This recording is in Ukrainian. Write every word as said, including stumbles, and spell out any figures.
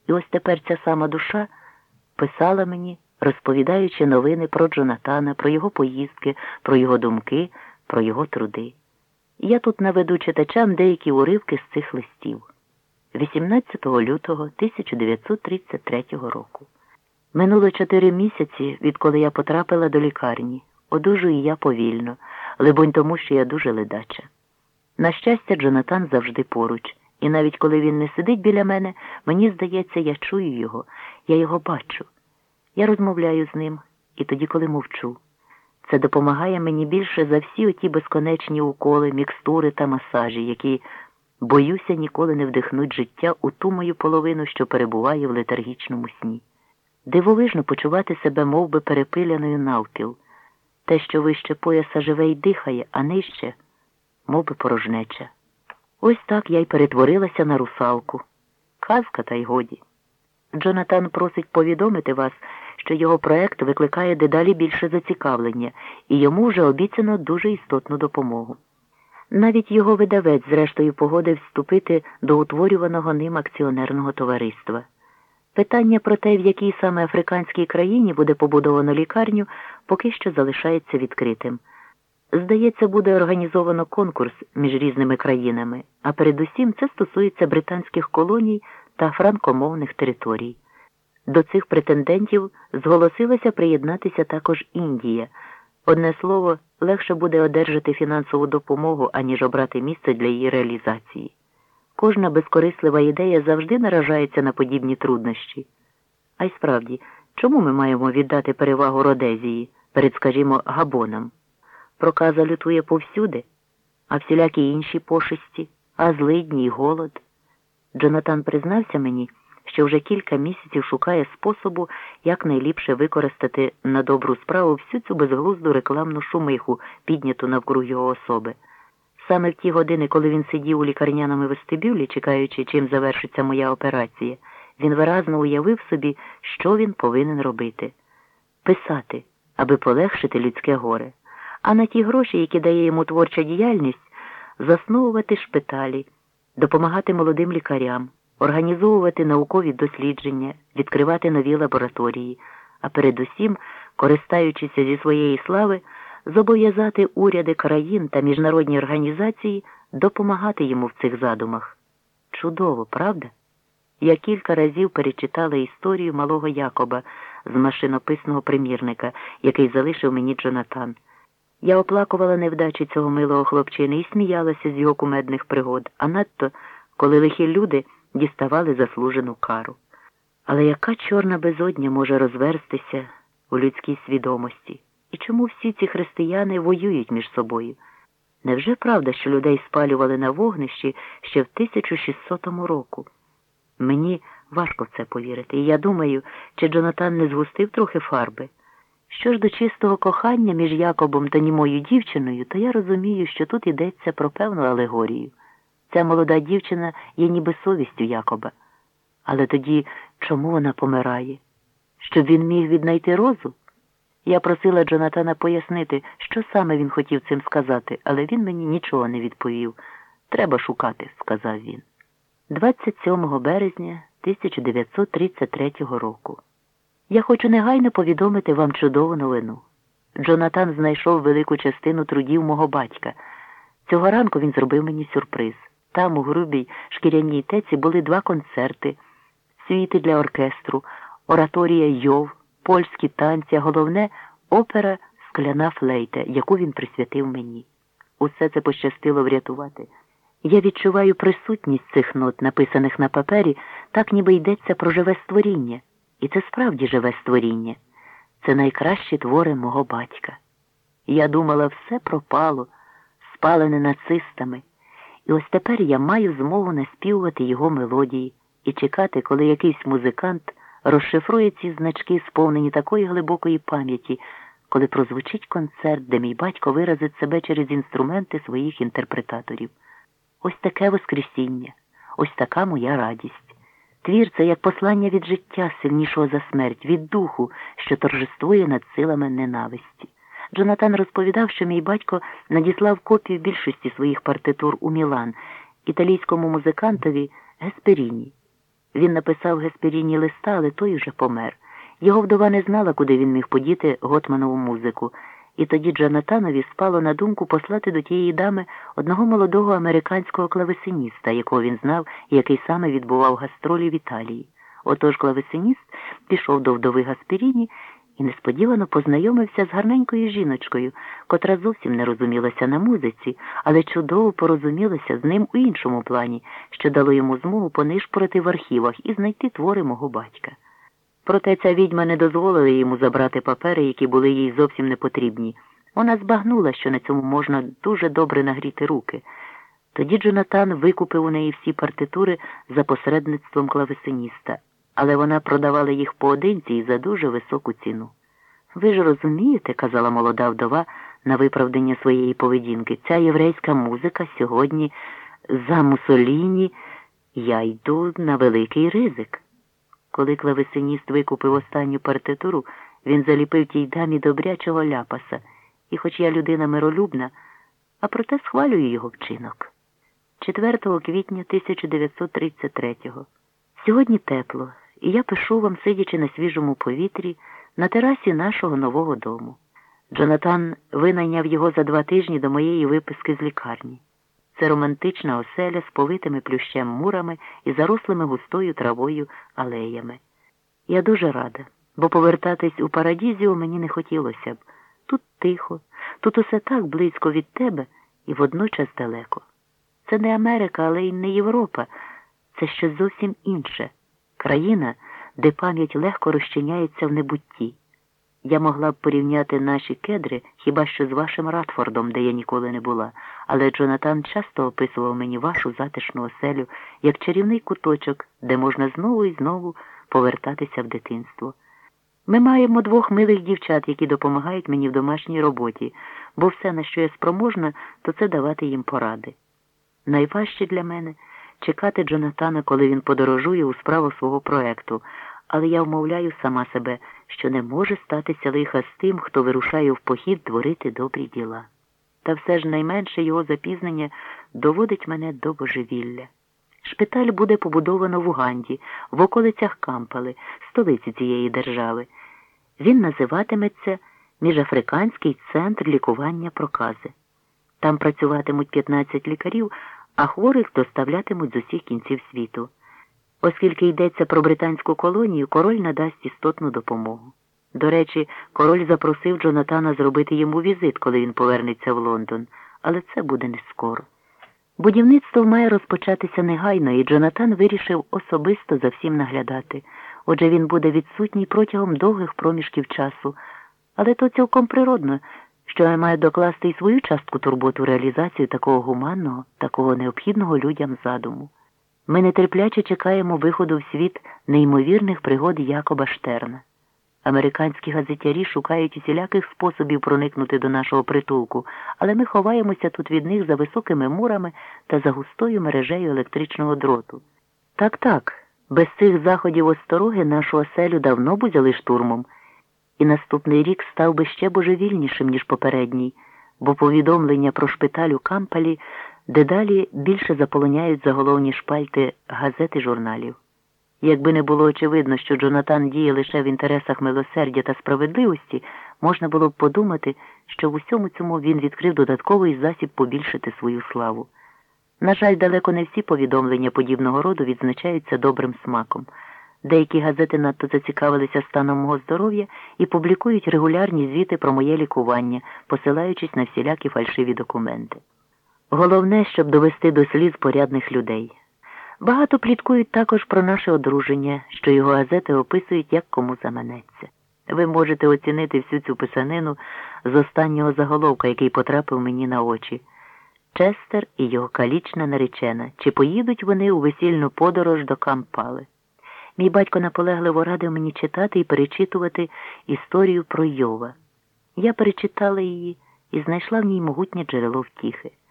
І ось тепер ця сама душа писала мені, розповідаючи новини про Джонатана, про його поїздки, про його думки, про його труди. Я тут наведу читачам деякі уривки з цих листів. вісімнадцятого лютого тисяча дев'ятсот тридцять третього року. Минуло чотири місяці, відколи я потрапила до лікарні. Одужую я повільно, либонь тому, що я дуже ледача. На щастя, Джонатан завжди поруч. І навіть коли він не сидить біля мене, мені здається, я чую його, я його бачу. Я розмовляю з ним, і тоді, коли мовчу. Це допомагає мені більше за всі оті безконечні уколи, мікстури та масажі, які, боюся, ніколи не вдихнуть життя у ту мою половину, що перебуває в летаргічному сні. Дивовижно почувати себе мов би, перепиляною навпіл. Те, що вище пояса живе й дихає, а нижче – мов би, порожнеча. Ось так я й перетворилася на русалку. Казка, та й годі. Джонатан просить повідомити вас, що його проект викликає дедалі більше зацікавлення, і йому вже обіцяно дуже істотну допомогу. Навіть його видавець, зрештою, погодив вступити до утворюваного ним акціонерного товариства. Питання про те, в якій саме африканській країні буде побудовано лікарню, поки що залишається відкритим. Здається, буде організовано конкурс між різними країнами, а передусім це стосується британських колоній та франкомовних територій. До цих претендентів зголосилася приєднатися також Індія. Одне слово, легше буде одержати фінансову допомогу, аніж обрати місце для її реалізації. Кожна безкорислива ідея завжди наражається на подібні труднощі. А й справді, чому ми маємо віддати перевагу Родезії перед, скажімо, Габоном? Проказа лютує повсюди, а всілякі інші пошесті, а злидні й голод. Джонатан признався мені, що вже кілька місяців шукає способу, як найліпше використати на добру справу всю цю безглузду рекламну шумиху, підняту навкруг його особи. Саме в ті години, коли він сидів у лікарняному вестибюлі, чекаючи, чим завершиться моя операція, він виразно уявив собі, що він повинен робити. Писати, аби полегшити людське горе. А на ті гроші, які дає йому творча діяльність, засновувати шпиталі, допомагати молодим лікарям, організовувати наукові дослідження, відкривати нові лабораторії, а передусім, користаючись зі своєї слави, зобов'язати уряди країн та міжнародні організації допомагати йому в цих задумах. Чудово, правда? Я кілька разів перечитала історію малого Якоба з машинописного примірника, який залишив мені Джонатан. Я оплакувала невдачі цього милого хлопчини і сміялася з його кумедних пригод, а надто, коли лихі люди діставали заслужену кару. Але яка чорна безодня може розверстися у людській свідомості? І чому всі ці християни воюють між собою? Невже правда, що людей спалювали на вогнищі ще в тисяча шістсотому року? Мені важко в це повірити, і я думаю, чи Джонатан не згустив трохи фарби? Що ж до чистого кохання між Якобом та німою дівчиною, то я розумію, що тут йдеться про певну алегорію. Ця молода дівчина є ніби совістю Якоба. Але тоді чому вона помирає? Щоб він міг віднайти Розу? Я просила Джонатана пояснити, що саме він хотів цим сказати, але він мені нічого не відповів. «Треба шукати», – сказав він. двадцять сьомого березня тисяча дев'ятсот тридцять третього року. Я хочу негайно повідомити вам чудову новину. Джонатан знайшов велику частину трудів мого батька. Цього ранку він зробив мені сюрприз. Там, у грубій шкіряній теці, були два концерти, світи для оркестру, ораторія Йов, польські танці, а головне – опера «Скляна флейта», яку він присвятив мені. Усе це пощастило врятувати. Я відчуваю присутність цих нот, написаних на папері, так ніби йдеться про живе створіння. І це справді живе створіння. Це найкращі твори мого батька. Я думала, все пропало, спалене нацистами. І ось тепер я маю змогу наспівувати його мелодії і чекати, коли якийсь музикант розшифрує ці значки, сповнені такої глибокої пам'яті, коли прозвучить концерт, де мій батько виразить себе через інструменти своїх інтерпретаторів. Ось таке воскресіння, ось така моя радість. Твір – це як послання від життя, сильнішого за смерть, від духу, що торжествує над силами ненависті. Джонатан розповідав, що мій батько надіслав копію більшості своїх партитур у Мілан італійському музикантові Гесперіні. Він написав Гесперіні листа, але той уже помер. Його вдова не знала, куди він міг подіти Готманову музику. І тоді Джонатанові спало на думку послати до тієї дами одного молодого американського клавесиніста, якого він знав і який саме відбував гастролі в Італії. Отож клавесиніст пішов до вдови Гасперіні і несподівано познайомився з гарненькою жіночкою, котра зовсім не розумілася на музиці, але чудово порозумілася з ним у іншому плані, що дало йому змогу понишпорити в архівах і знайти твори мого батька. Проте ця відьма не дозволила йому забрати папери, які були їй зовсім не потрібні. Вона збагнула, що на цьому можна дуже добре нагріти руки. Тоді Джонатан викупив у неї всі партитури за посередництвом клавесиніста, але вона продавала їх поодинці і за дуже високу ціну. «Ви ж розумієте, – казала молода вдова на виправдання своєї поведінки, – ця єврейська музика сьогодні за Муссоліні, я йду на великий ризик». Коли клавесиніст викупив останню партитуру, він заліпив тій дамі добрячого ляпаса, і хоч я людина миролюбна, а проте схвалюю його вчинок. четвертого квітня тисяча дев'ятсот тридцять третього. Сьогодні тепло, і я пишу вам, сидячи на свіжому повітрі, на терасі нашого нового дому. Джонатан винайняв його за два тижні до моєї виписки з лікарні. Це романтична оселя з повитими плющем мурами і зарослими густою травою алеями. Я дуже рада, бо повертатись у Парадізіо мені не хотілося б. Тут тихо, тут усе так близько від тебе і водночас далеко. Це не Америка, але й не Європа. Це щось зовсім інше. Країна, де пам'ять легко розчиняється в небутті. Я могла б порівняти наші кедри хіба що з вашим Ратфордом, де я ніколи не була, але Джонатан часто описував мені вашу затишну оселю як чарівний куточок, де можна знову і знову повертатися в дитинство. Ми маємо двох милих дівчат, які допомагають мені в домашній роботі, бо все, на що я спроможна, то це давати їм поради. Найважче для мене – чекати Джонатана, коли він подорожує у справу свого проекту, але я вмовляю сама себе, що не може статися лиха з тим, хто вирушає в похід творити добрі діла. Та все ж найменше його запізнення доводить мене до божевілля. Шпиталь буде побудовано в Уганді, в околицях Кампали, столиці цієї держави. Він називатиметься Міжафриканський центр лікування прокази. Там працюватимуть п'ятнадцять лікарів, а хворих доставлятимуть з усіх кінців світу. Оскільки йдеться про британську колонію, король надасть істотну допомогу. До речі, король запросив Джонатана зробити йому візит, коли він повернеться в Лондон, але це буде не скоро. Будівництво має розпочатися негайно, і Джонатан вирішив особисто за всім наглядати. Отже, він буде відсутній протягом довгих проміжків часу. Але то цілком природно, що я маю докласти і свою частку турботу реалізацію такого гуманного, такого необхідного людям задуму. Ми нетерпляче чекаємо виходу в світ неймовірних пригод Якоба Штерна. Американські газетярі шукають усіляких способів проникнути до нашого притулку, але ми ховаємося тут від них за високими мурами та за густою мережею електричного дроту. Так-так, без цих заходів остороги нашу оселю давно б узяли штурмом, і наступний рік став би ще божевільнішим, ніж попередній, бо повідомлення про шпиталь у Кампалі дедалі більше заполоняють заголовні шпальти газет і журналів. Якби не було очевидно, що Джонатан діє лише в інтересах милосердя та справедливості, можна було б подумати, що в усьому цьому він відкрив додатковий засіб побільшити свою славу. На жаль, далеко не всі повідомлення подібного роду відзначаються добрим смаком. Деякі газети надто зацікавилися станом мого здоров'я і публікують регулярні звіти про моє лікування, посилаючись на всілякі фальшиві документи. Головне, щоб довести до сліз порядних людей. Багато пліткують також про наше одруження, що його газети описують, як кому заманеться. Ви можете оцінити всю цю писанину з останнього заголовка, який потрапив мені на очі. Честер і його калічна наречена. Чи поїдуть вони у весільну подорож до Кампали? Мій батько наполегливо радив мені читати і перечитувати історію про Йова. Я перечитала її і знайшла в ній могутнє джерело втіхи.